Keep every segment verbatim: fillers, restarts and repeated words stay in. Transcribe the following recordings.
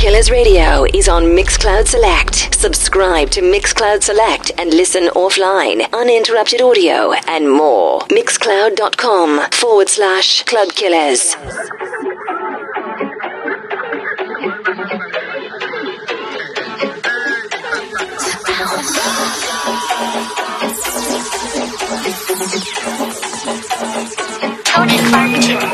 Killers Radio is on Mixcloud Select. Subscribe to Mixcloud Select and listen offline, uninterrupted audio, and more. Mixcloud.com forward slash Club Killers. Tony Martin.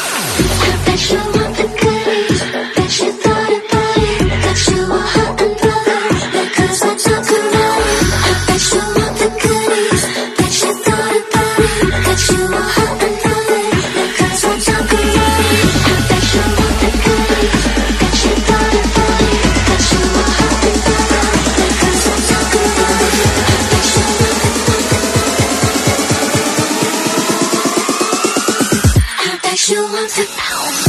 You want to pound.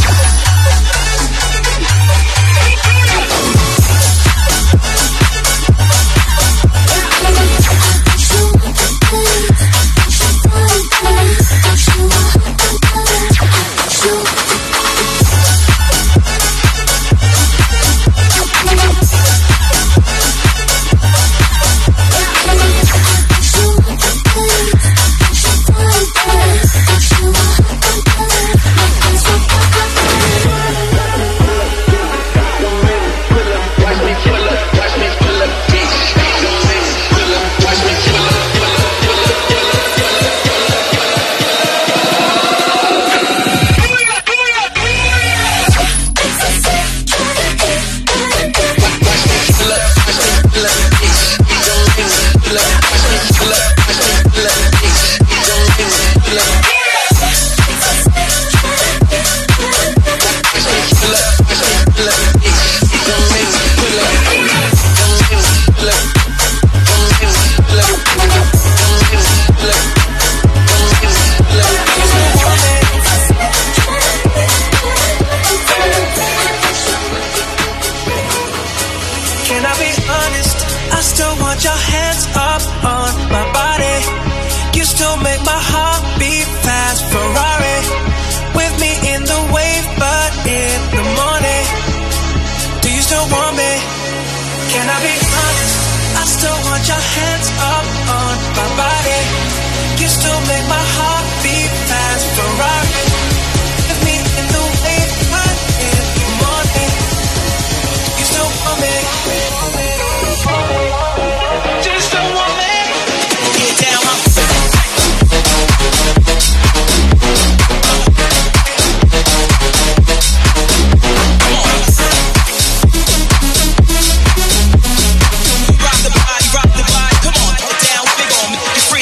Rock the body, rock the body, come on, get down, big on me, you're free.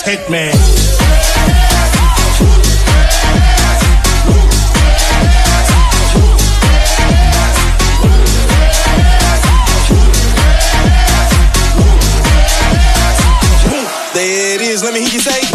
Hitman. There it is, let me hear you say.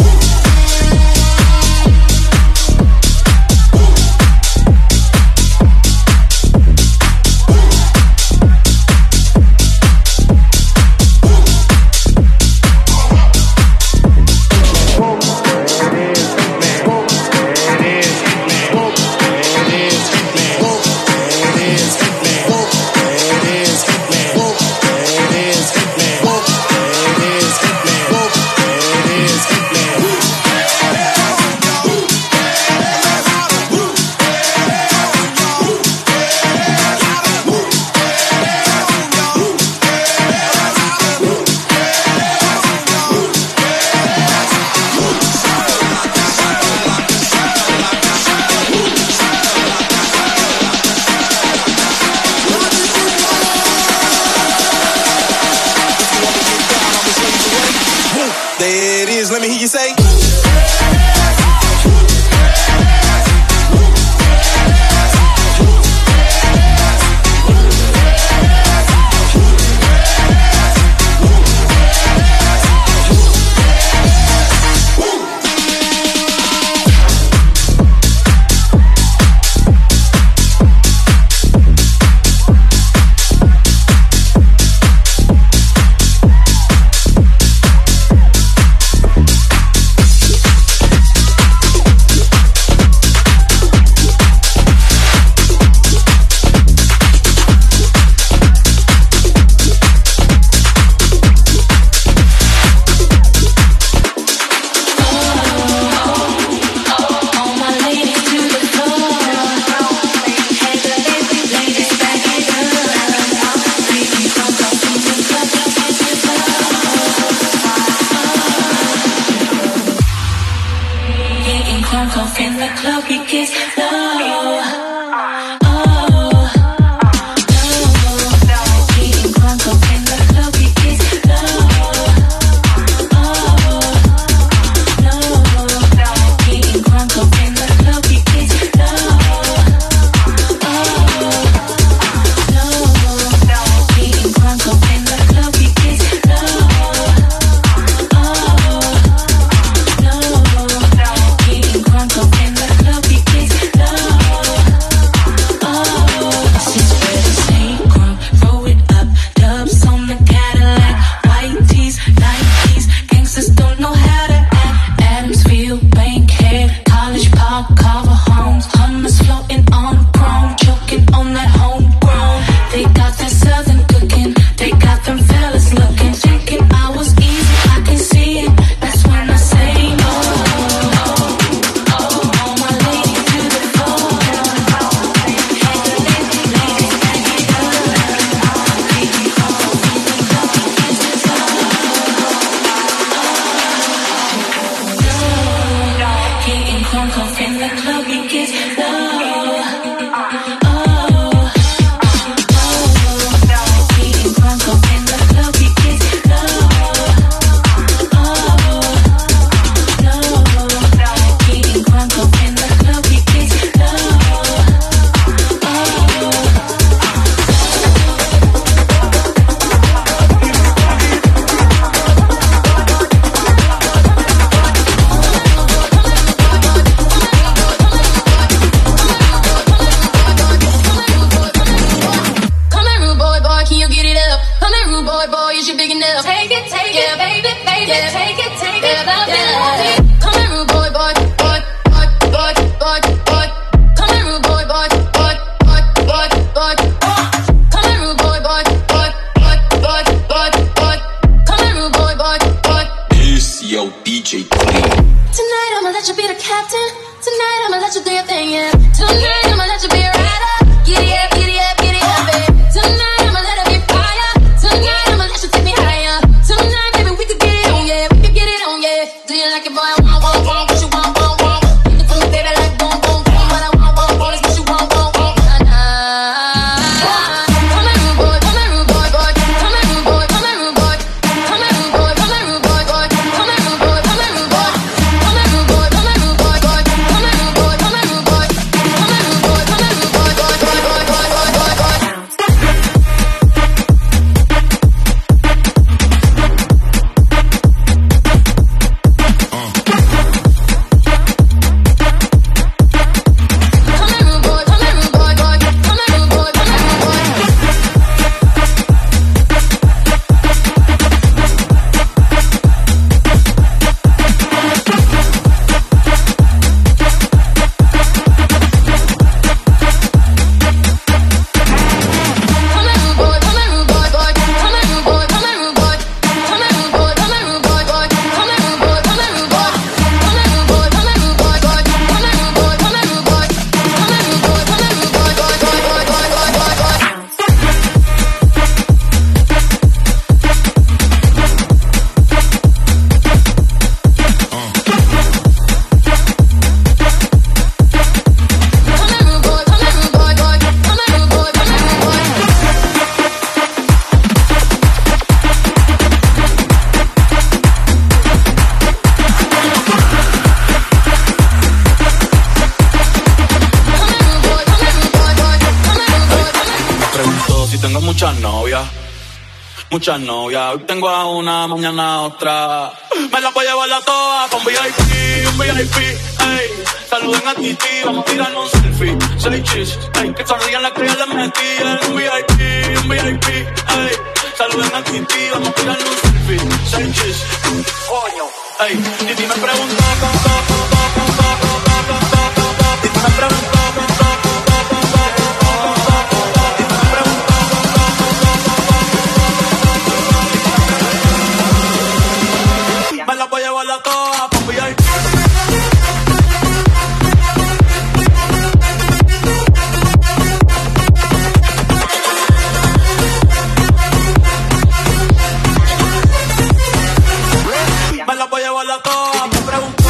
There it is, let me hear you say. In the club, he gets low. muchas novias. Hoy tengo a una, mañana a otra. Me la voy a llevar a todas con V I P, un V I P, ey. Saluden a Titi, vamos a tirar un selfie. Seis chis, ey, que sonrían las que ya les metí. Un V I P, un V I P, ey. Saluden a Titi, vamos a tirar un selfie. Seis chis, coño, ey. Titi me preguntó, Titi me preguntó. Me la voy a llevar a todas con V I P. Me la voy a llevar a todas. Me pregunto.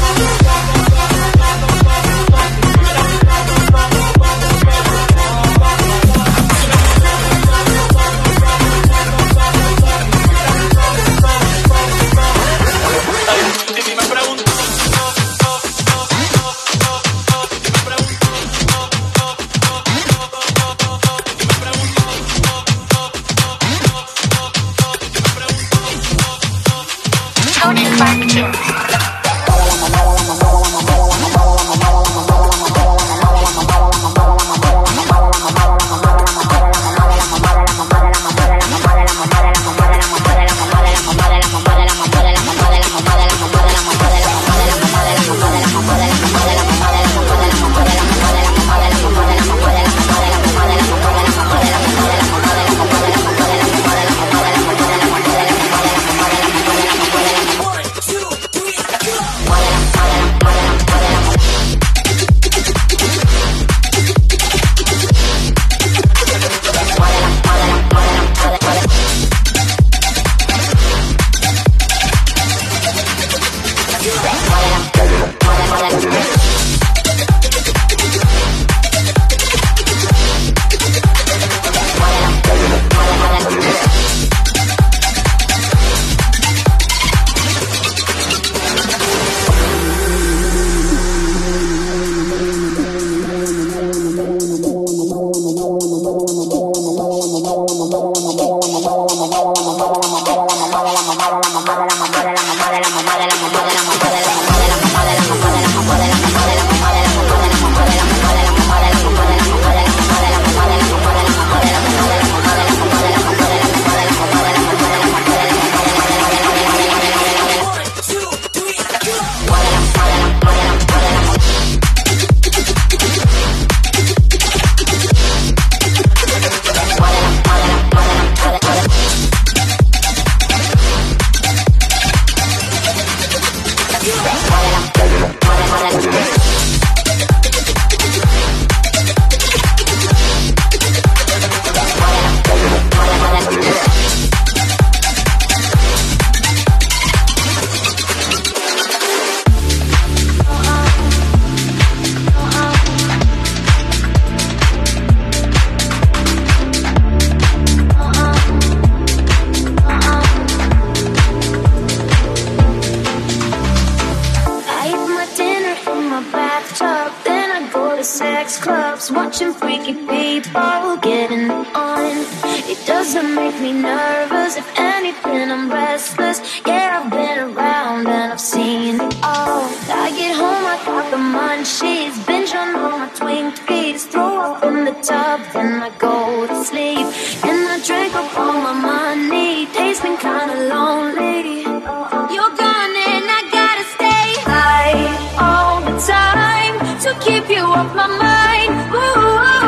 Watching freaky people getting on. It doesn't make me nervous. If anything, I'm restless. Yeah, I've been around and I've seen it all. I get home, I got the munchies. Binge on all my Twinkies. Throw up in the tub, then I go to sleep. And I drink up all my money. Day's been kinda lonely. You're gone and I gotta stay high all the time to keep you off my mind. Ooh,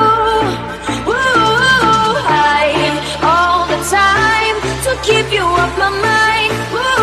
ooh, ooh, high all the time to keep you off my mind. Ooh.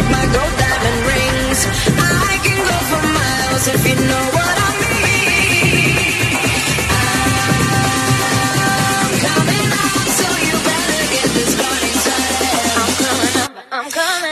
with my gold diamond rings. I can go for miles if you know what I mean. I'm coming up, so you better get this party started. I'm coming up, I'm coming.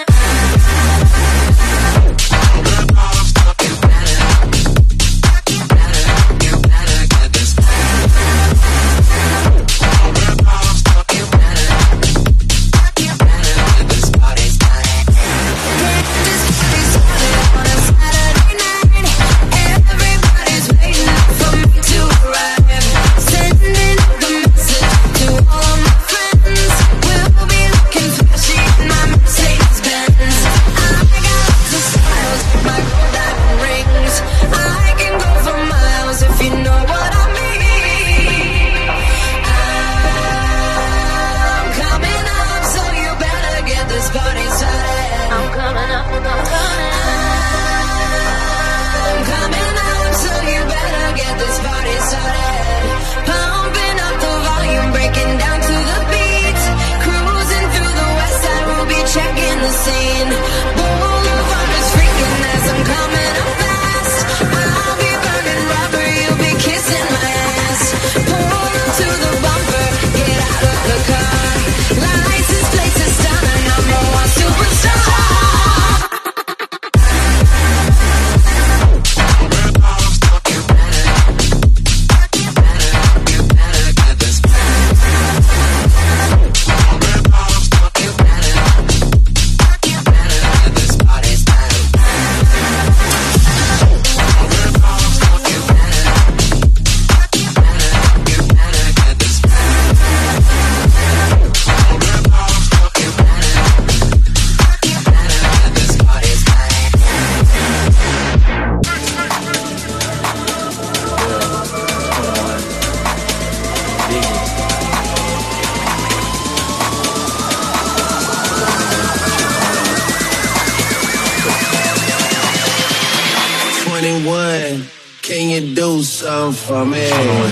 Can you do something for me?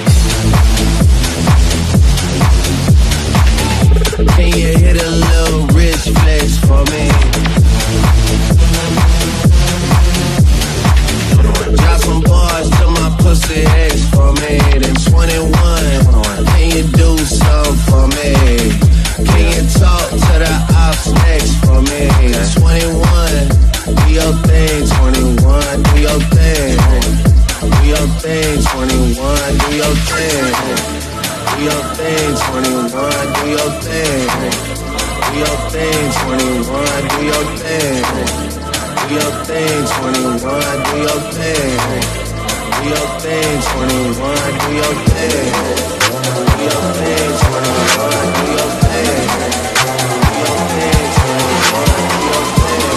Can you hit a little rich flex for me? Drop some bars to my pussy ex for me. Then twenty-one, can you do something for me? Can you talk to the ops next for me? twenty-one, do your thing, twenty-one, do your thing. Do your thing, twenty-one, do your thing. Do your thing, twenty-one, do your thing. Do your thing, twenty-one, do your thing. Do your thing, twenty-one, do your thing. Do your thing, twenty-one, do your thing. Do your thing, twenty-one, do your thing. Do your thing, twenty-one, do your thing.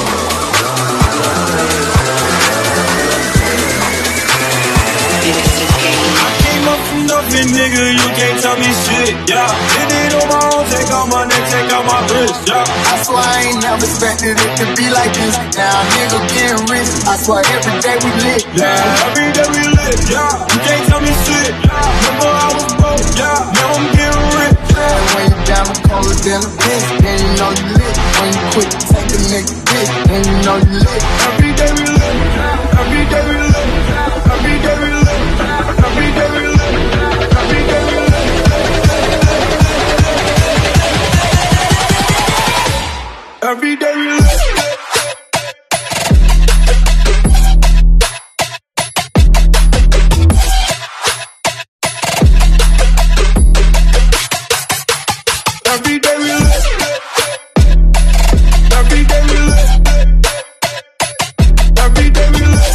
Nothing, nigga, you can't tell me shit, yeah. Did it on my own, take out my neck, take out my wrist, yeah. I swear I ain't never expected it to be like this. Now nigga getting rich, I swear every day we lit, yeah. Every day we lit, yeah. You can't tell me shit, yeah. Remember I was broke, yeah. Now I'm getting rich, yeah. And when you down the colder than a bitch, then you know you lit. When you quit to take a nigga bitch, then you know you lit. Every day we lit, yeah. Every day we lit, yeah. Every day we lit, yeah. Every day we lit. Every day we live. Every day we live. Every day we live. Every day we live.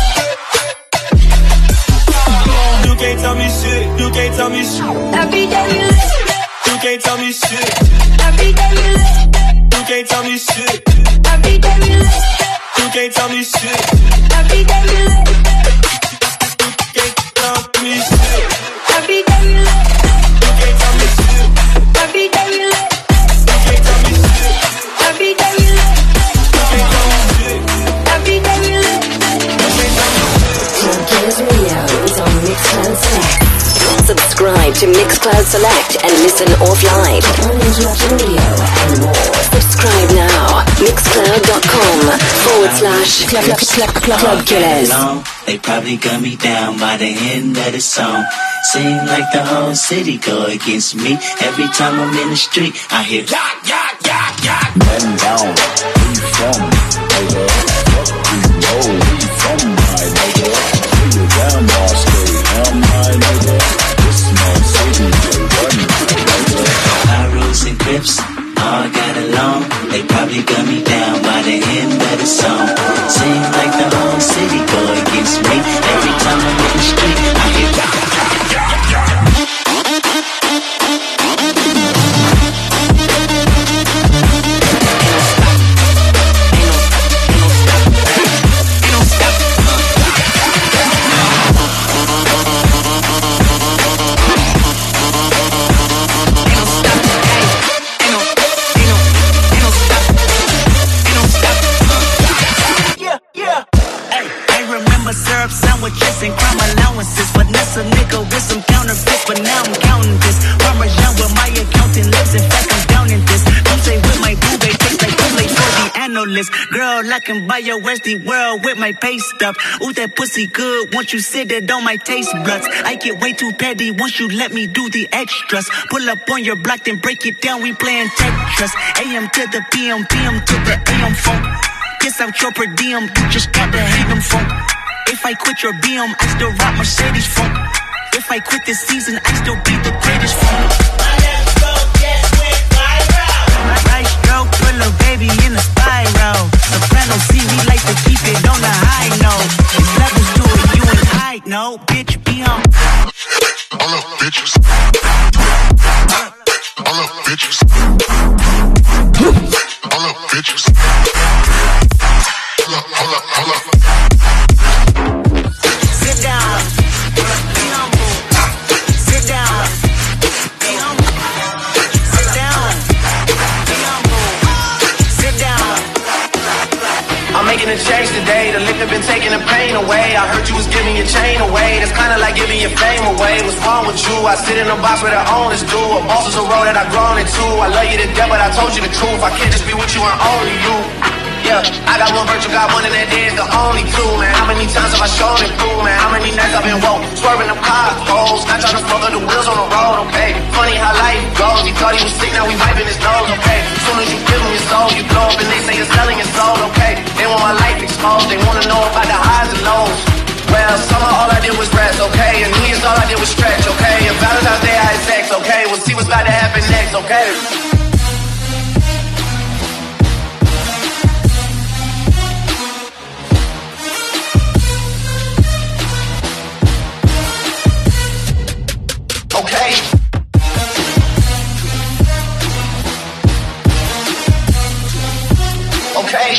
You can't tell me shit. You can't tell me shit. Every day we live. You can't tell me shit. Every day we live. You can't tell me shit. Every day we live. You can't tell me shit. Every day we live. You can't tell me shit. Every day we live. You can't tell me shit. Every day we live. You can't tell me shit. Every day we live. You can't tell me shit. Every day we live. You can't tell me shit. Club Killers Radio is on Mixcloud Select. Subscribe to Mixcloud Select and listen offline. Uninterrupted audio and more. Subscribe now. Mixcloud.com forward slash club, club, club, club, club killers. They probably gun me down by the end of the song. Seem like the whole city go against me. Every time I'm in the street, I hear ya, ya, ya, ya. Men down, where you from, nigga? Fuck you know, where you from, my nigga? Where you down, boss, stay down, my nigga. This man city, they run, my nigga. Pyros and Crips all got along. They probably gun me down by the end of the song. Seem like the whole city go against me. Every time I'm in the street, I hear ya, ya, ya, ya. Syrup sandwiches and crime allowances. Vanessa nigga with some counterfeits, but now I'm counting this. Parmesan with my accountant lives. In fact, I'm down in this. Don't say with my boo babe, tastes like too late for the analyst. Girl, I can buy your Westy world with my pay stuff. Ooh, that pussy good. Once you sit it on my taste buds, I get way too petty once you let me do the extras. Pull up on your block, then break it down. We playing Tetris. A M to the P M, P M to the A M phone. Kiss out your per diem, you just got to hang them phone. If I quit your B M, I still rock Mercedes funk. If I quit this season, I still be the greatest funk. My left stroke just went viral. Right stroke put a baby in a spiral. Soprano C, we like to keep it on the high note. It's levels to it, you and I know. Bitch, be on. All up, bitches. All up, bitches. All up, bitches. Hold up, hold up, hold up. Sit down, be humble. Sit down, be humble. Sit down, be humble. Sit down. I'm making a change today. The liquor been taking the pain away. I heard you was giving your chain away. That's kinda like giving your fame away. What's wrong with you? I sit in a box where the owners do. A boss is a role that I've grown into. I love you to death, but I told you the truth. I can't just be with you and only you. Yeah, I got one virtue, got one, and that day is the only two, man. How many times have I shown it through, man? How many nights I've been woke, swerving them cars, goals, not trying to smother the wheels on the road, okay? Funny how life goes, he thought he was sick, now we wiping his nose, okay? Soon as you give him your soul, you blow up and they say you're selling your soul, okay? They want my life exposed, they wanna know about the highs and lows. Well, summer all I did was rest, okay? And New Year's all I did was stretch, okay? And Valentine's Day I had sex, okay? We'll see what's about to happen next, okay? Okay. Okay.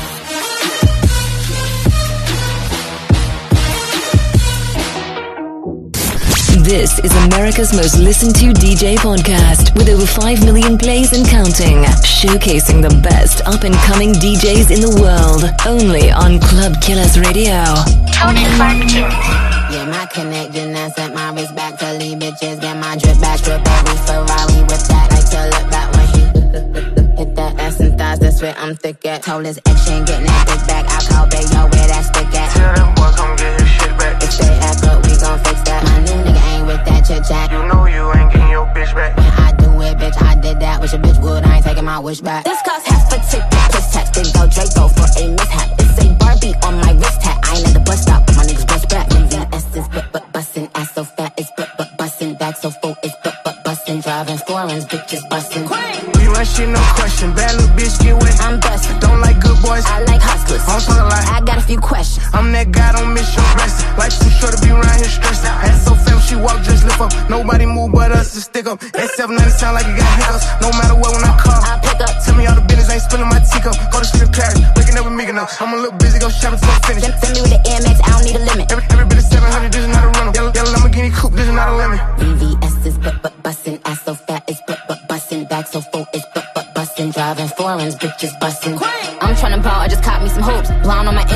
This is America's most listened to D J podcast with over five million plays and counting, showcasing the best up-and-coming D Js in the world, only on Club Killers Radio. Tony Clarkton. Yeah, my connection and sent my wrist back to leave bitches. Get my drip back, drip every Ferrari with that. I tell it back when she hit that ass and thighs. That's where I'm thick at. Told his ex she ain't getting that bitch back. I call baby, yo, where that stick at? Tell them boy come get his shit back. If they act up, we gon' fix that. My new nigga ain't with that chit chat. You know you ain't getting your bitch back. When I do it, bitch, I did that. Wish a bitch would, I ain't taking my wish back. This cost half a ticket, plus tax. Then go Draco for a mishap. It's a Barbie on my wrist hat. I ain't at the bus stop, but my niggas bust back. V S is but but bustin', ass so fat, it's but but bustin', back so full, it's but but bustin', driving foreigns, bitches bustin'. We run shit, no question. Bad little bitch, get wet. I'm bustin'. Don't like good boys. I like hustlers. I'm talking like I got a few questions. I'm that guy, don't miss your blessing. Like too short to be around here stressed. Ass so fam, she walk, just lift up. Nobody move but us to stick up. That seven ninety sound like it got hiccups. No matter what, when I call, I pick up. Tell me all the business, ain't spilling my teacup. Go to strip Paris, waking up with me enough. I'm a little busy, go shopping till I'm finished. Send, send me with the Air Max, I don't need a limit. Every, every bit of seven hundred, this is not a rental. Yellow, yellow Lamborghini coupe, this is not a lemon. V V S is but but bustin', ass so fat, it's but but bustin', back so full, it's but but bustin', driving foreigns, bitches bustin'. I'm tryna ball, I just caught me some hoops. Blonde on my intro.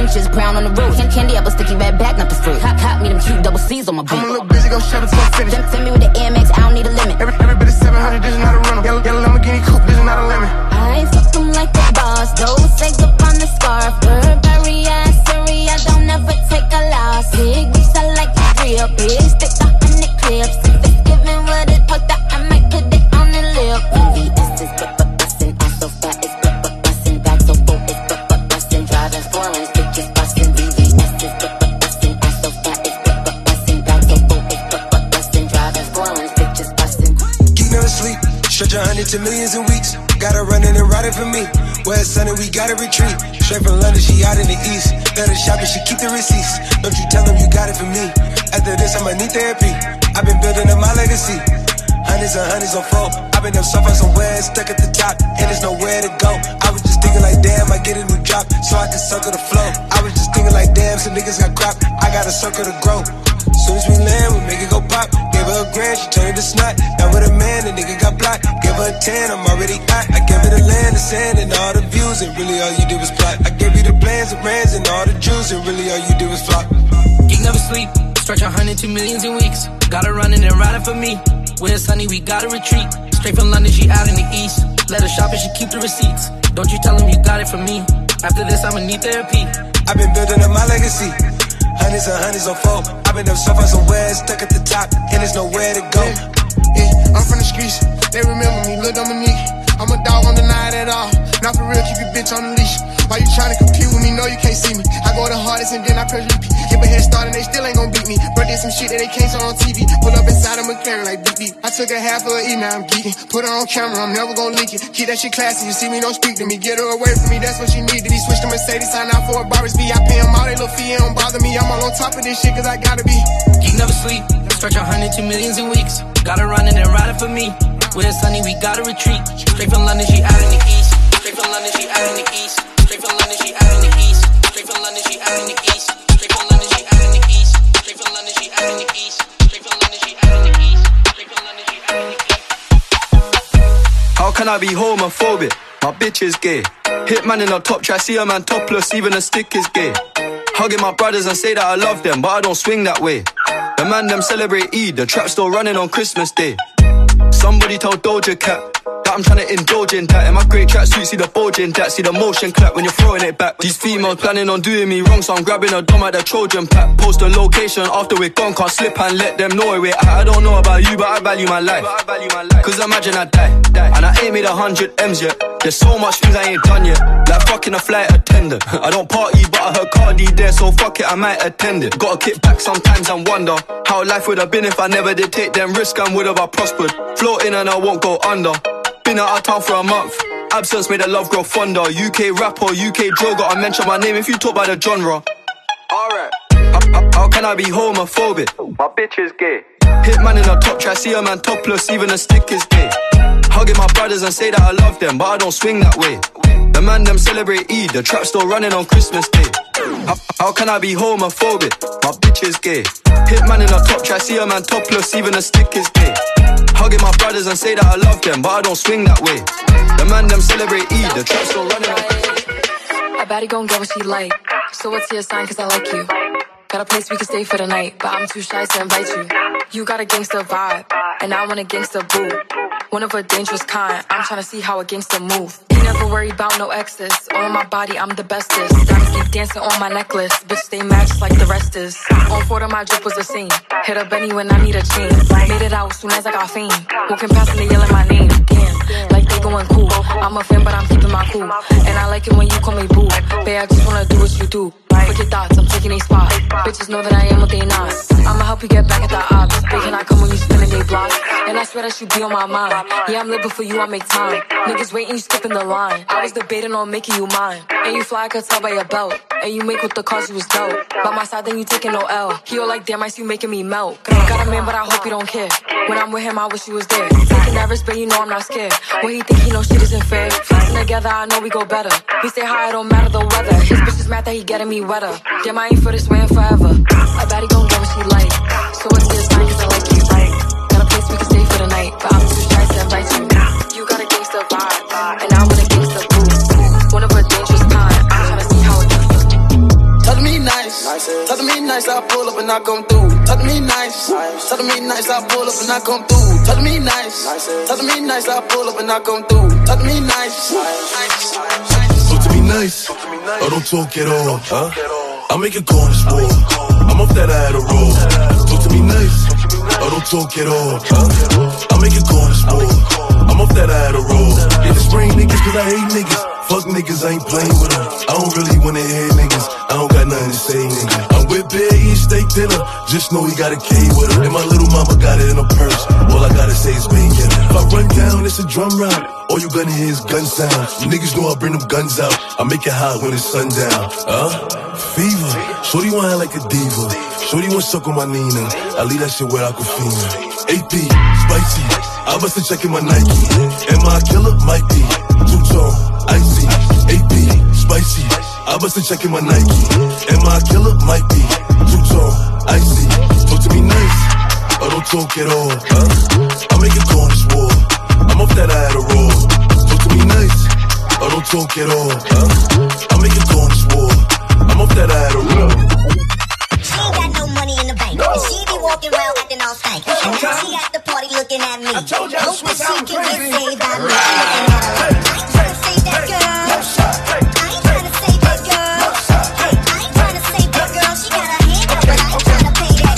inches, brown on the roof. Candy apple, sticky red back, not the fruit. Hot, hot, me them cute double C's on my boot. I'm a little busy, go shove it to a finish. Send, send me with the A M X, I don't need a limit. Every, every bit of seven hundred, this is not a rental. Yellow, yellow Lamborghini coupe, this is not a lemon. I fuck them like the boss, those eggs up on the scarf. Burberry, ass, Siri, I don't ever take a loss. Big bitch, I like the real big stick, the honey clips. If it's giving what it talk that, I might put it on the lip. M V S is but but bustin', ass so fat, it's but but bustin', back so full, it's but but bustin', driving foreigns, bitches bustin'. V V S is but but bustin', ass so fat, it's but but bustin', back so full, it's but but bustin', driving foreigns, bitches bustin'. Geek never sleep, stretch a hundred to millions in weeks. Got her running and riding for me. Where it's sunny, we gotta retreat. Straight from London, she out in the east. Let her shop and she keep the receipts. Don't you tell them you got it for me. After this, I'ma need therapy. I've been building up my legacy. Hundreds and hundreds on four. I've been up so far somewhere, stuck at the top, and there's nowhere to go. I was just thinking like, damn, I get a new drop, so I can circle the flow. I was just thinking like, damn, some niggas got crop. I got a circle to grow. Soon as we land, we make it go pop. Gave her a grand, she turned it to snot. Now with a man, the nigga got blocked. Gave her a ten, I'm already hot. I gave her the land, the sand, and all the views, and really all you did was plot. I gave you the plans, the brands, and all the juice, and really all you did was flop. Geek never sleep, stretch a hundred to millions in weeks. Got her running and riding for me. When it's sunny, we gotta retreat. Straight from London, she out in the east. Let her shop and she keep the receipts. Don't you tell them you got it from me. After this, I'ma need therapy. I've been building up my legacy. Hundreds and hundreds on four. I've been up so far somewhere, stuck at the top, and there's nowhere to go. Yeah, yeah, I'm from the streets, they remember me, Lil Dominique. I'm a dog, don't deny it at all. Not for real, keep your bitch on the leash. Why you tryna compete with me? No, you can't see me. I go the hardest and then I press repeat. Give a head start and they still ain't gon' beat me. Bro did some shit that they can't show on T V. Pull up inside a McLaren like beep beep. I took a half of a E, now I'm geeking. Put her on camera, I'm never gon' leak it. Keep that shit classy, you see me, don't speak to me. Get her away from me, that's what she need. Did he switch to Mercedes, sign out for a Barbie's V? I pay him all, they little fee, it don't bother me. I'm all on top of this shit cause I gotta be. Geek never sleep, stretch a hundred to millions in weeks. Got her running and riding for me. When it's sunny, we gotta retreat. Straight from London, she out in the east. Straight from London, she out in the east. Straight from London, she out in the east. Straight from London, she out in the east. Straight from London, she out in the east. Straight from London, she out in the east. Straight from London, she out in the east. Straight from London, she out in the east. How can I be homophobic? My bitch is gay. Hitman in a top try, see a man topless, even a stick is gay. Hugging my brothers and say that I love them, but I don't swing that way. The man them celebrate Eid, the trap still running on Christmas Day. Somebody tell Doja Cat that I'm trying to indulge in that. In my grey tracksuit, see the bulge in that. See the motion clap when you're throwing it back. These females planning on doing me wrong, so I'm grabbing a dom at the Trojan pack. Post the location after we're gone, can't slip and let them know where we're at. I don't know about you, but I value my life. Cause imagine I die, and I ain't made a hundred M's yet. There's so much things I ain't done yet. Like fucking a flight attendant. I don't party, but I heard Cardi there, so fuck it, I might attend it. Gotta kick back sometimes and wonder how life would have been if I never did take them risks and would have I prospered. Floating and I won't go under. Been out of town for a month. Absence made the love grow fonder. U K rapper, U K drill, gotta mention my name if you talk by the genre. Alright. How, how, how can I be homophobic? My bitch is gay. Hitman in a top try, see a man topless, even a stick is gay. Hugging my brothers and say that I love them, but I don't swing that way. The man them celebrate Eid, the trap still running on Christmas Day. How, how can I be homophobic? My bitch is gay. Hitman in a top try, see a man topless, even a stick is gay. Hugging my brothers and say that I love them, but I don't swing that way. The man them celebrate Eid, the trap still running on Christmas Day. A baddie gon' get what she like. So what's your sign, cause I like you. Got a place we can stay for the night, but I'm too shy to invite you. You got a gangster vibe, and I want a gangster boo. One of a dangerous kind, I'm tryna see how a gangster move. You never worry about no exes, on my body I'm the bestest. Diamonds keep dancing on my necklace, bitch stay matched like the rest is. On four of my drip was a scene, hit a Benny when I need a chain. Made it out soon as I got fame, walking past and they yelling my name. Damn, like they going cool, I'm a fan but I'm keeping my cool. And I like it when you call me boo, babe I just wanna do what you do. Forget thoughts, I'm taking a spot. Bitches know that I am what they not. I'ma help you get back at the ops. They cannot come when you spinning they block. And I swear that you be on my mind. Yeah, I'm living for you, I make time. Niggas waiting, you skipping the line. I was debating on making you mine. And you fly, I could tell by your belt. And you make with the cause you was dope. By my side, then you taking no L. He all like, damn, I see you making me melt. Got a man, but I hope you don't care. When I'm with him, I wish you was there. Taking nervous, but you know I'm not scared. When he think he know shit isn't fair. Flexing together, I know we go better. We stay high, it don't matter the weather. His bitch is mad that he getting me wetter. Damn, I ain't for this way forever. A baddie gon' get what she like. So what's this sign, cause I like you. Got a place we can stay for the night, but I'm too shy to invite you. You got a gangster vibe, and I'm with a gangster boo. One of a dangerous kind, I'm tryna see how it goes. and I come through. Talk to me nice, talk to me nice, I pull up and I come through. Talk to me nice, talk to me nice, I pull up and I come through. Talk to me nice, talk to me nice, or don't talk at all, huh? I make a call this war, I'm off that I had a roll. Talk to me nice, or don't talk at all, huh? I make a call this war, I'm off that I had a roll. Yeah, this bring niggas cause I hate niggas. Fuck niggas, I ain't playing with them. I don't really wanna hear niggas. I don't got nothing to say, nigga. I'm with Bear eating steak dinner. Just know he got a K with her. And my little mama got it in her purse. All I gotta say is bang it. If I run down, it's a drum round. All you gonna hear is gun sounds. Niggas know I bring them guns out. I make it hot when it's sundown. Huh? Fever. Shorty wanna like a diva. Shorty wanna suck on my Nina. I leave that shit where I can feel it. A P, spicy. I bust a check in my Nike. Am I a killer? Might be. Two-tone, icy. A P, spicy. I bust a check in my Nike. Am I a killer? Might be. Two-tone, icy. Talk to me nice, or don't talk at all, huh? I make a call this war. I'm off that I had a roll. Talk to me nice, or don't talk at all, huh? I make a call this war. I'm off that I had a roll. She ain't got no money in the bank, and she be walking around acting all stank. And now she at the party looking at me. Hope that she can get saved by me. Looking at her like, I ain't trying to save that girl. I ain't trying to save that girl. I ain't trying to save that girl. She got her hand up, but I ain't trying to pay that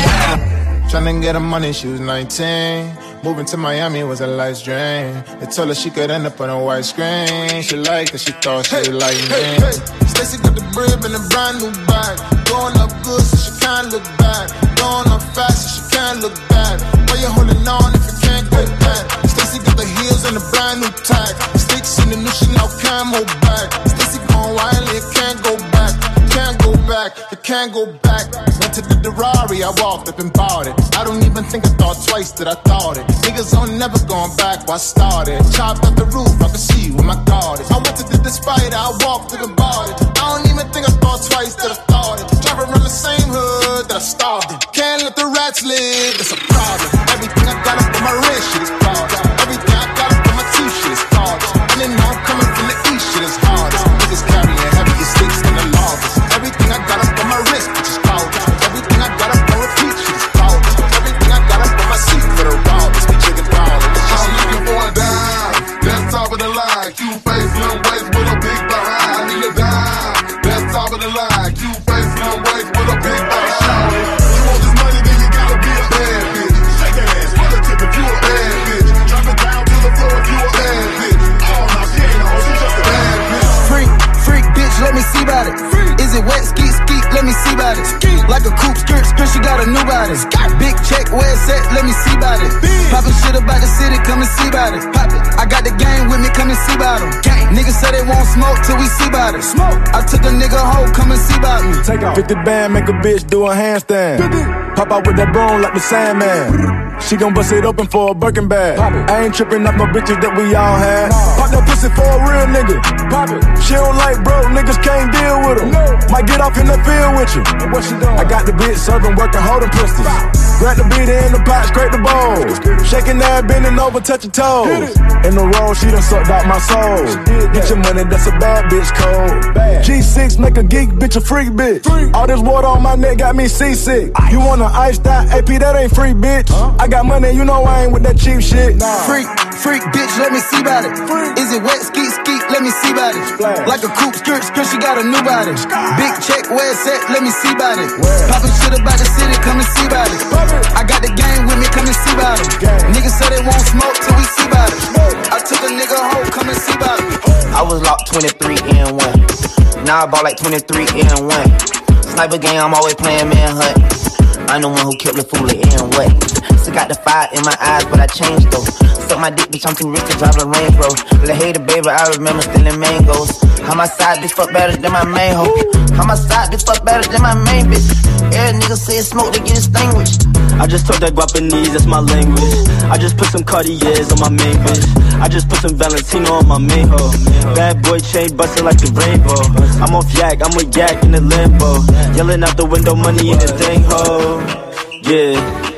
girl. Tryna get her money, she was nineteen. Moving to Miami was a life's dream. They told her she could end up on a white screen. She liked it, she thought she would like me. Hey, hey. Stacy got the brib and a brand new bag. Going up good so she can't look bad. Going up fast so she can't look bad. Why you holding on if you can't go back? Stacy got the heels and a brand new tag. Sticks in the new Chanel camo bag. Stacy going wild, it can't go back. Can't go back, it can't go back. Went to the Ferrari, I walked up and bought it. I don't even think I thought twice that I thought it. Niggas on never going back where I started. Chopped up the roof, I can see you with my guard is. I went to the Spider, I walked up and bought it. I don't even think I thought twice that I thought it. Driving around the same hood that I starved in. Can't let the rats live, it's a problem. Everything I got up on my wrist, shit is flawless. Everything I got up on my teeth, shit is flawless. And then know I'm coming from the east, shit is hardest. Niggas carrying heavier sticks than the longest. Everything I got up on my wrist, which is flawless. Everything I got up on repeat, shit is flawless. Everything I got up on my seat for the rawest. We chicken ballin'. I'm looking for a dime. That's top of the line. Cute face, little waist with a big behind. I need a dime. That's top of the line. Cute face, little waist with a big behind. You want this money, then you gotta be a bad bitch. Shake that ass, pull a tip if you a bad bitch. Drop it down to the floor if you a bad bitch. Oh, no, she ain't on, she just a bad bitch. Freak, freak, bitch, let me see about it. Is it wet, skeet, skeet, let me see about it. Like a coupe, skirt, skirt, she got a new body. Big check, where it's at, let me see about it. Poppin' shit about the city, come and see about it. Pop it, I got the gang with me, come and see about them. Niggas say they won't smoke till we see about it. Smoke. I took a nigga hoe, come and see about me. Take off. fifty band, make a bitch do a handstand. Pop out with that broom like the Sandman. She gon' bust it open for a Birkin bag. I ain't trippin' off no bitches that we all had. Pop that pussy for a real nigga. Pop it. She don't like broke niggas, can't deal with them. No. Might get off in the field with you. What she doing? I got the bitch serving, working, holding pistols. Grab the beat in the pot, scrape the bowl. Shaking that, bending over, touching toes. In the roll, she done sucked out my soul. Get your money, that's a bad bitch code. G six make a geek bitch a freak bitch. All this water on my neck got me seasick. You wanna ice that A P, that ain't free bitch. I got money, you know I ain't with that cheap shit. Freak, freak bitch, let me see about it. Is it wet, skeet, skeet, let me see about it. Like a coupe, skirt, skirt, she got a new body. Big check, where it's at, let me see about it. Poppin' shit about the city, come and see about it. I got the gang with me, come and see about it. Niggas say they won't smoke till we see about it. I took a nigga hoe, come and see about it. I was locked twenty-three in one. Now I bought like twenty-three in one. Sniper game, I'm always playing manhunt. I'm the one who killed the fool in what? Still got the fire in my eyes, but I changed though. Suck my dick, bitch, I'm too rich to drive a Range Rover. Let hater, baby, I remember stealing mangoes. How my side bitch fuck better than my main hoe. How my side bitch fuck better than my main bitch. Every nigga say smoke, they get extinguished. I just talk that Guapanese, that's my language. I just put some Cartiers on my main bitch. I just put some Valentino on my main hoe. Bad boy chain bustin' like the rainbow. I'm off yak, I'm with yak in the limbo. Yelling out the window, money in the thing hoe. Yeah.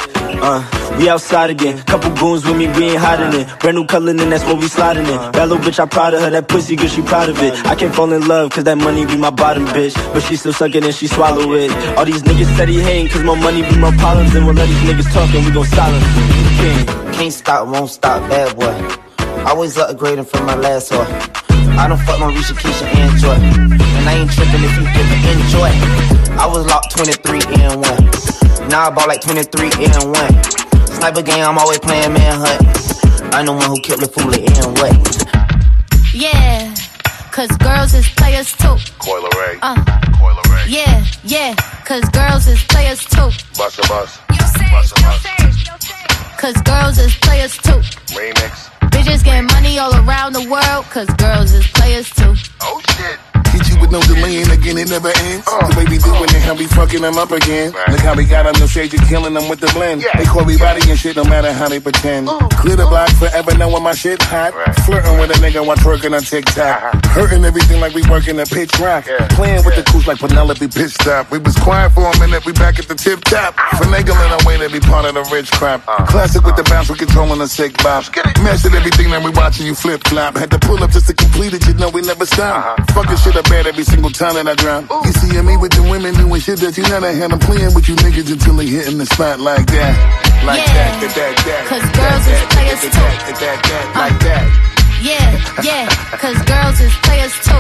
Uh, we outside again. Couple goons with me, we ain't hiding it. Brand new color, and that's what we sliding in. That little bitch, I proud of her. That pussy good, she proud of it. I can't fall in love, cause that money be my bottom bitch. But she still suck it and she swallow it. All these niggas steady hating, cause more money be more problems. And we'll let these niggas talk and we gon' silence. King. Can't stop, won't stop, bad boy. Always upgrading from my last whore. I done fuck my Risha, Keisha, and Joy. And I ain't tripping if you didn't enjoy. I was locked twenty-three and one. Now I bought like twenty-three and one. Sniper game, I'm always playing manhunt. I'm the one who killed the fool and what? Yeah, cause girls is players too. Coil Ray. Uh. Coil Ray. Yeah, yeah, cause girls is players too. Bust a bus. Bust a bus. Cause girls is players too. Remix. Bitches getting money all around the world, cause girls is players too. Oh shit. Hit you with no delaying again, it never ends. Uh, the way we doing it, how we fucking them up again. Right. Look how we got them, no shade, you killing them with the blend. Yeah. They call me body and shit, no matter how they pretend. Uh, Clear the block forever, knowing my shit hot. Right. Flirting with a nigga while twerking on TikTok. Uh-huh. Hurting everything like we working a pitch rock. Yeah. Playing with Yeah. the cooch like Penelope pitch stop. We was quiet for a minute, we back at the tip top. Finagling our way to be part of the rich crap. Uh. Classic with the bounce, we controlling the sick bounce. Mastered everything that we watching you flip flop. Had to pull up just to complete it, you know we never stop. Uh-huh. Fucking shit up bad every single time that I drown. You see me with the women doing shit that you never had. I'm playing with you niggas until they hitting the spot like that. Like Yeah. that, that, that, that. Cause girls is players that, too. that, that, that, Uh. like that. Yeah, yeah, cause girls is players too.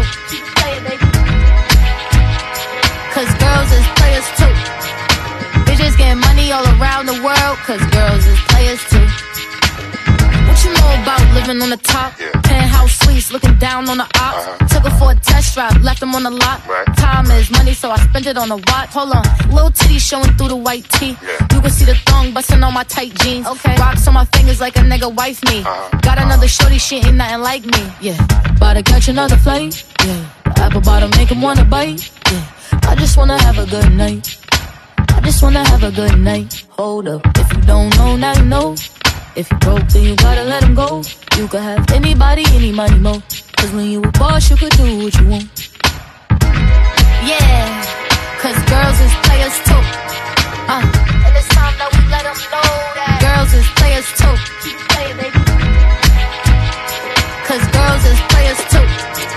Cause girls is players too. Bitches getting money all around the world, cause girls is players too. What you know about living on the top? Yeah. Penthouse suites, looking down on the ops. Uh-huh. Took her for a test drive, left them on the lot. Right. Time is money, so I spent it on a watch. Hold on, little titty showing through the white tee. Yeah. You can see the thong busting on my tight jeans. Okay. Rocks on my fingers like a nigga wife me. Uh-huh. Got another shorty, she ain't nothing like me. Yeah. About to catch another flight. Yeah. Apple bottom make him wanna bite. Yeah. I just wanna have a good night. I just wanna have a good night. Hold up, if you don't know, now you know. If you broke, then you gotta let him go. You could have anybody, any money, mo. Cause when you a boss, you could do what you want. Yeah, cause girls is players too. Uh, and it's time that we let them know that girls is players too. Keep playing, baby. Cause girls is players too.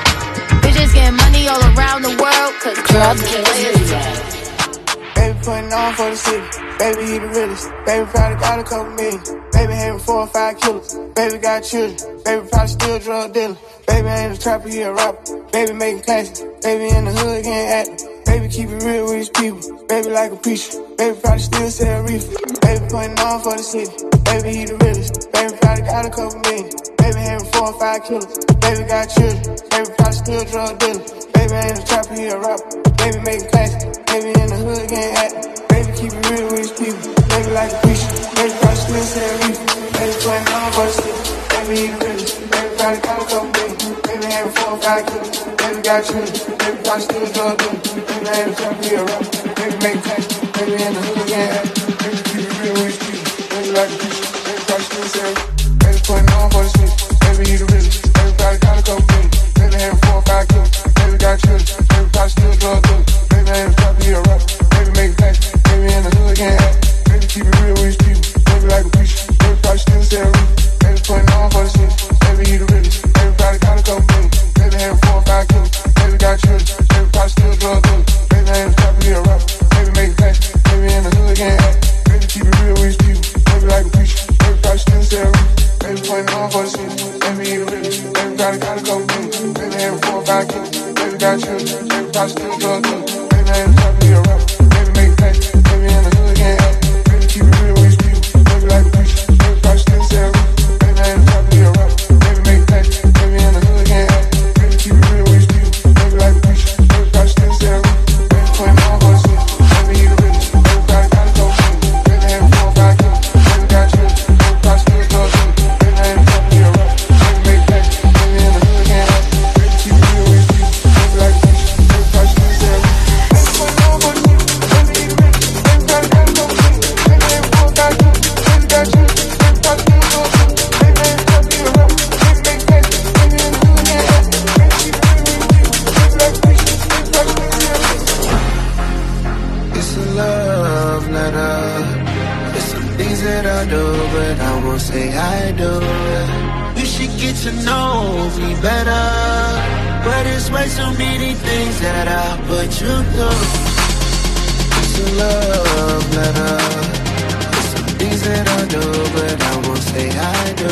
Bitches getting money all around the world, cause girls is players too. Baby putting on for the city. Baby, he the realest. Baby probably got a couple million. Baby having four or five killers. Baby got children. Baby probably still drug dealer. Baby ain't a trapper, he a rapper. Baby making classics. Baby in the hood getting active. Baby keep it real with his people. Baby like a preacher. Baby probably still sell reefer. Baby putting on for the city. Baby, he the realest. Baby probably got a couple million. Baby having four or five killers. Baby got children. Baby probably still drug dealer. Baby ain't a trapper, he a rapper. Baby making classics. Baby in the hood getting active. Baby keep it real with his people. Baby like a preacher. Baby probably still sell reefer. Baby putting on for the city. Baby, he the realest. Baby probably got a couple million. Baby having four or five killers. Baby got children. Baby probably still drug dealer. Baby ain't a trapper, he a rapper. Baby making classics. Baby in the hood getting active. Baby keep it real with his people. Baby like a preacher. Baby probably still sell reefer. Baby putting on for the city. Baby, he the realest. Baby probably got a couple million. Baby having four or five killers. Baby got children. Baby probably still drug dealer. Baby ain't a trapper, he a rapper. Baby making classics. Baby in the hood getting active. Baby keep it real with his people. Baby like a preacher. Baby probably still sell reefer. Baby putting on for the city. Baby, he the realest. Baby probably got a couple million. Baby having four or five killers. Baby got children. Baby probably still drug dealer. Baby ain't a trapper, he a rapper. Baby making classics. Baby in the hood getting active. Baby keep it real with his people. Baby like a preacher. Baby probably still sell reefer. Baby putting on for the city. Baby, he the realest. Baby probably got a couple million. Baby having four or five killers. Baby got children. Baby probably still drug dealer. Baby ain't a trapper, he a rapper. Baby making classics. Baby in the hood getting active. Baby keep it real with his people. Baby like a preacher. Baby probably still sell reefer. Baby ain't a trapper, he a rapper. Baby making classics. Baby in the hood getting active. Baby keep it real with his people. Baby like a preacher. Baby probably still sell reefer. Baby putting on for the city. Baby, he the realest. Baby probably got a couple million. Baby having four or five killers. Baby got children. Baby probably still drug dealer. Baby ain't a trapper, he a rapper. Baby making classics. Baby in the hood getting active. Baby keep it real with his people. Baby like a preacher. Baby probably still that I do, but I won't say I do. You should get to know me better, but it's way so many things that I put you through. It's a love letter. There's some things that I do, but I won't say I do.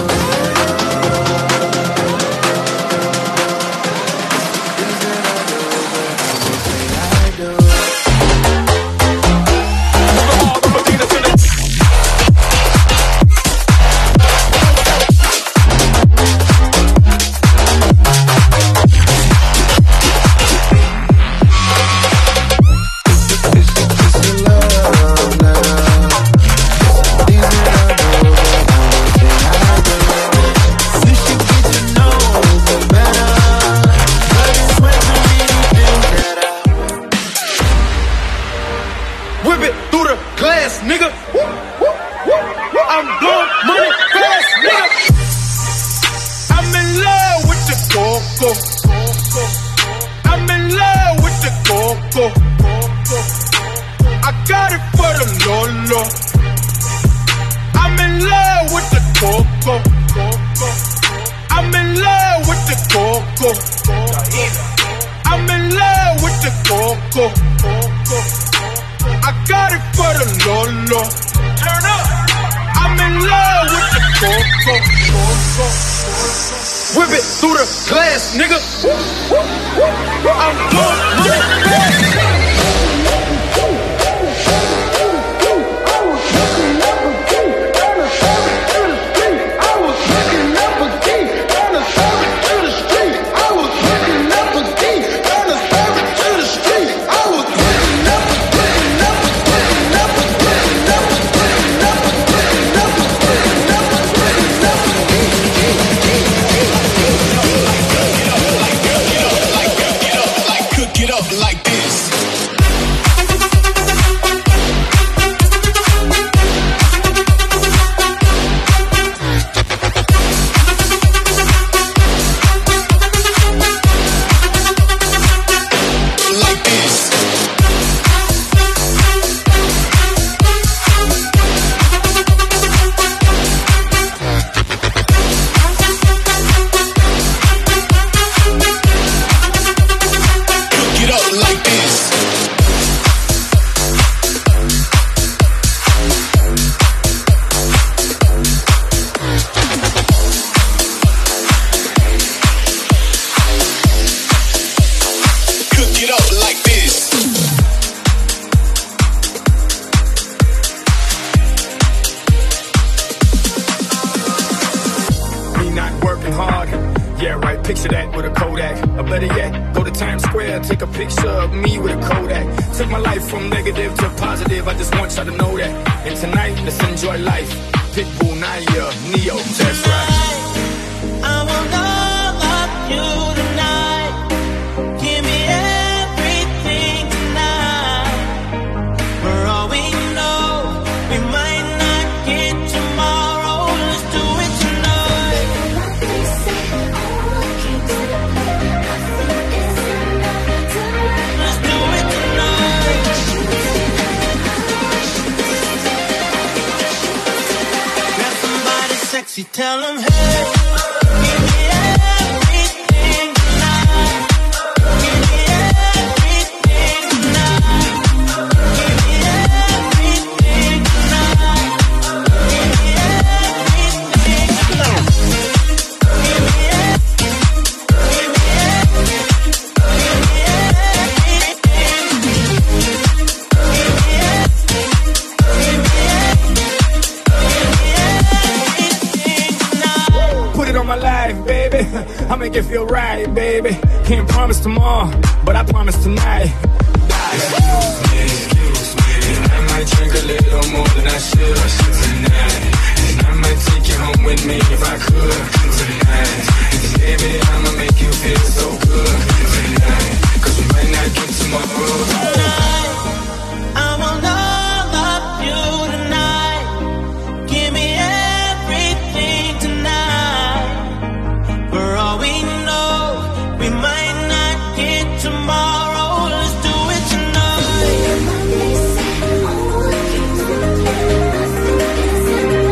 Tell them, hey, give me everything tonight. Give me everything tonight. Give me everything tonight. Give me everything tonight. Give me everything. Give me everything. Give me everything. Give me everything. Give me Put it on my life, baby. I'll make it feel right, baby. Can't promise tomorrow, but I promise tonight. Excuse me, excuse me. And I might drink a little more than I should tonight. And I might take you home with me if I could tonight. And baby, I'ma make you feel so good tonight. Cause we might not get tomorrow. Tonight, I want all of you tonight. Give me everything tonight. For all we know, we might not get tomorrow. Let's do it tonight.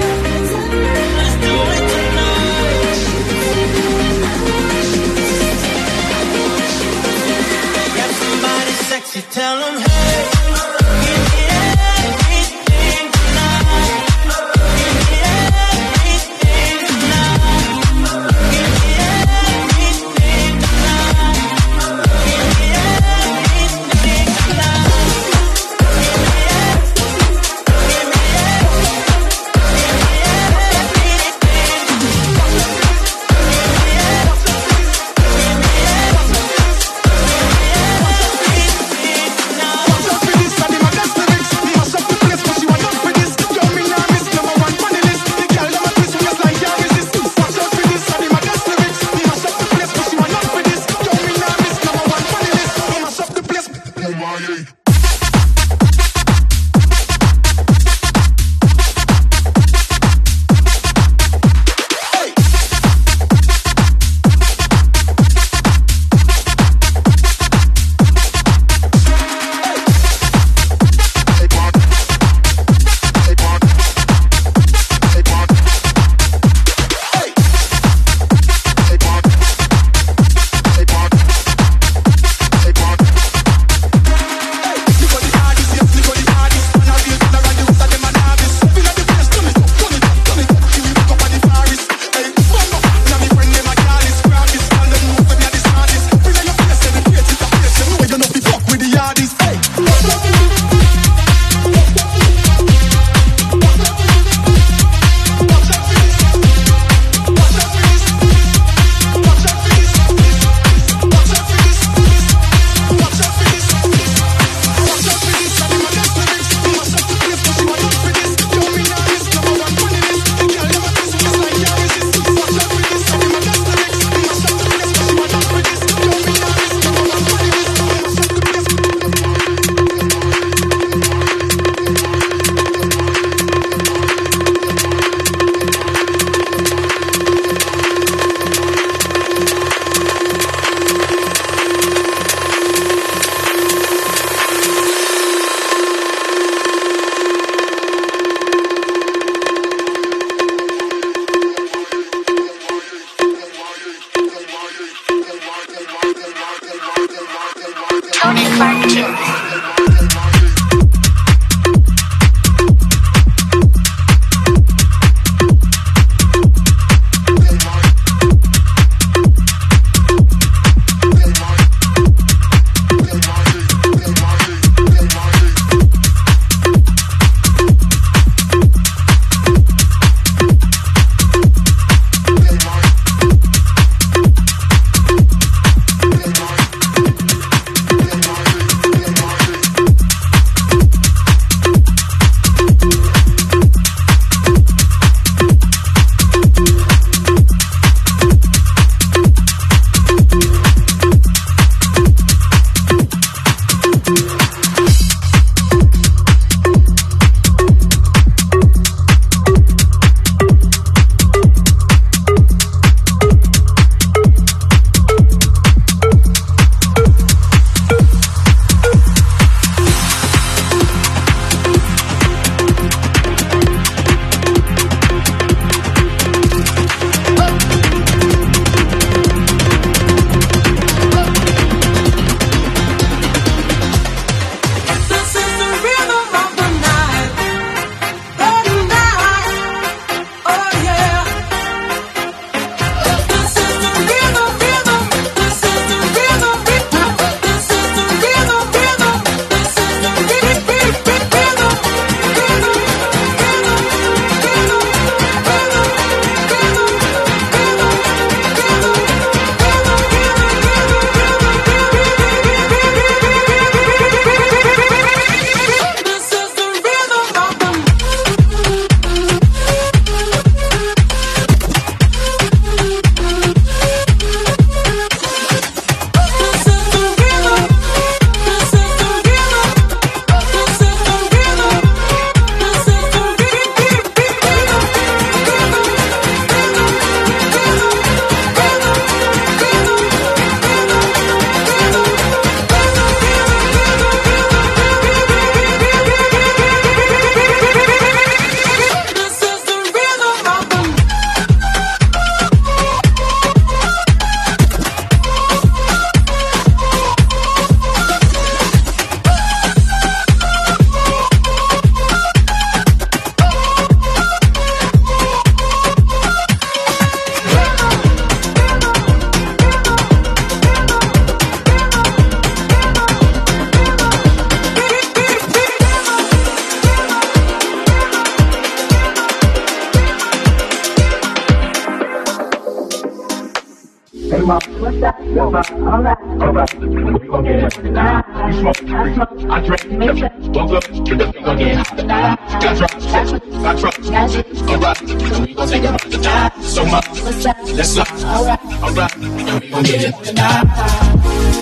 What's up? What's up? Alright. Alright. We gon' get it tonight. You smoke the tree. I drink the woke up, you gon' get hot. Got drugs, got drugs. Alright. We gon' take it tonight. So much. Let's slide. Alright. Alright. We gon' get it tonight.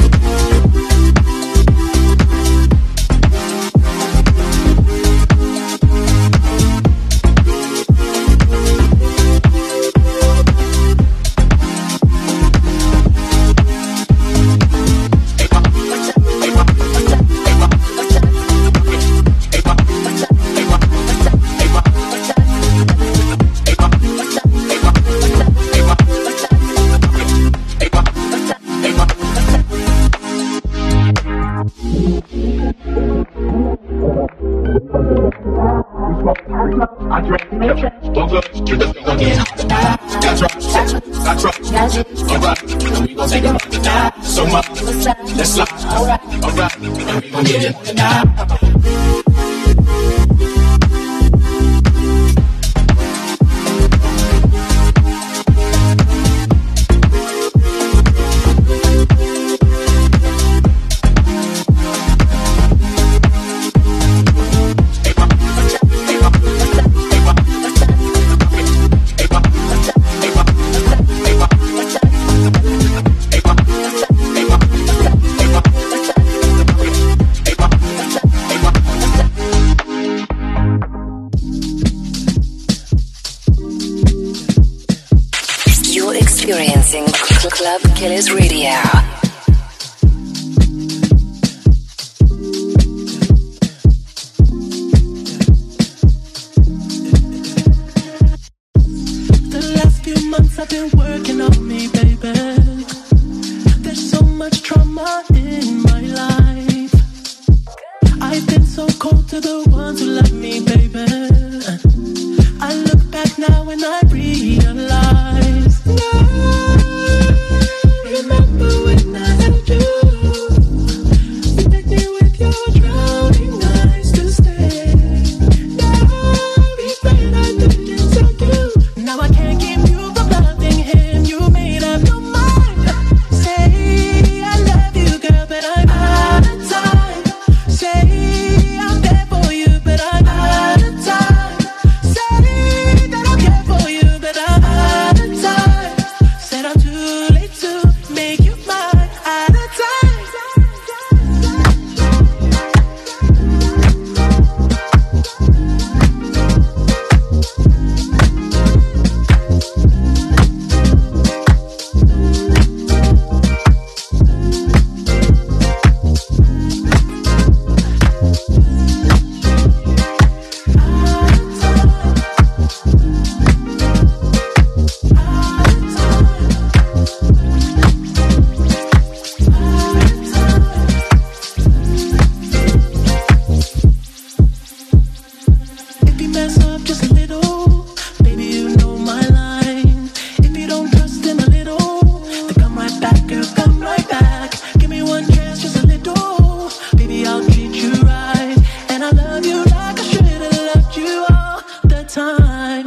I drink milk, woke up, you gon' get hot. Got drugs, got drugs. Alright, we gon' take it tonight. So much, let's slide. Alright, we gon' get it tonight. Experiencing Club Killers Radio. The last few months I've been working on me, baby. There's so much trauma in my life. I've been so cold to the ones who love me, baby. I look back now and I realize, remember when I held you? You begged me with your drowning eyes to stay. Now regret I didn't tell you. Now I can't keep you from loving him. You made up your mind. Say I love you, girl, but I'm out of time. Say I'm there for you, but I'm out of time. Say that I'm here for you, but I'm out of time. Said I'm too late to make you mine. Out of time. If you mess up just a little, baby, you know my line. If you don't trust him a little, then come right back, girl, come right back. Give me one chance, just a little, baby, I'll treat you right. And I love you like I should've loved you all the time.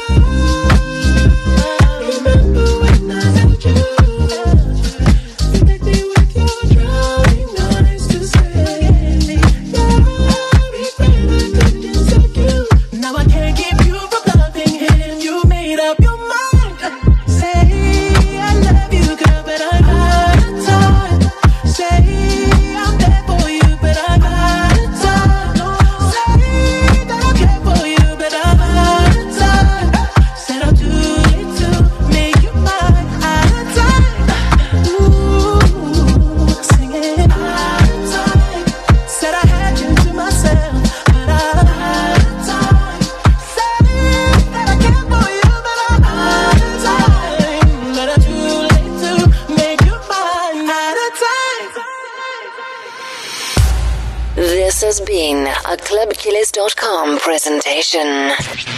Remember when I held you? You begged me with your drowning eyes to stay. Now regret I didn't tell you. Now I can't keep you from loving him. You made up your mind. Say I love you, girl, but I'm out of time. Say I'm there for you, but I'm out of time. Say that I'm here for you, but I'm out of time. Said I'm too late to make you mine. Out of time. Ooh, singing out of time. Said I had you to myself, but I'm out of time. Say that I care for you, but I'm out of time. But I'm too late to make you mine. Out of time. This has been a club killers dot com presentation.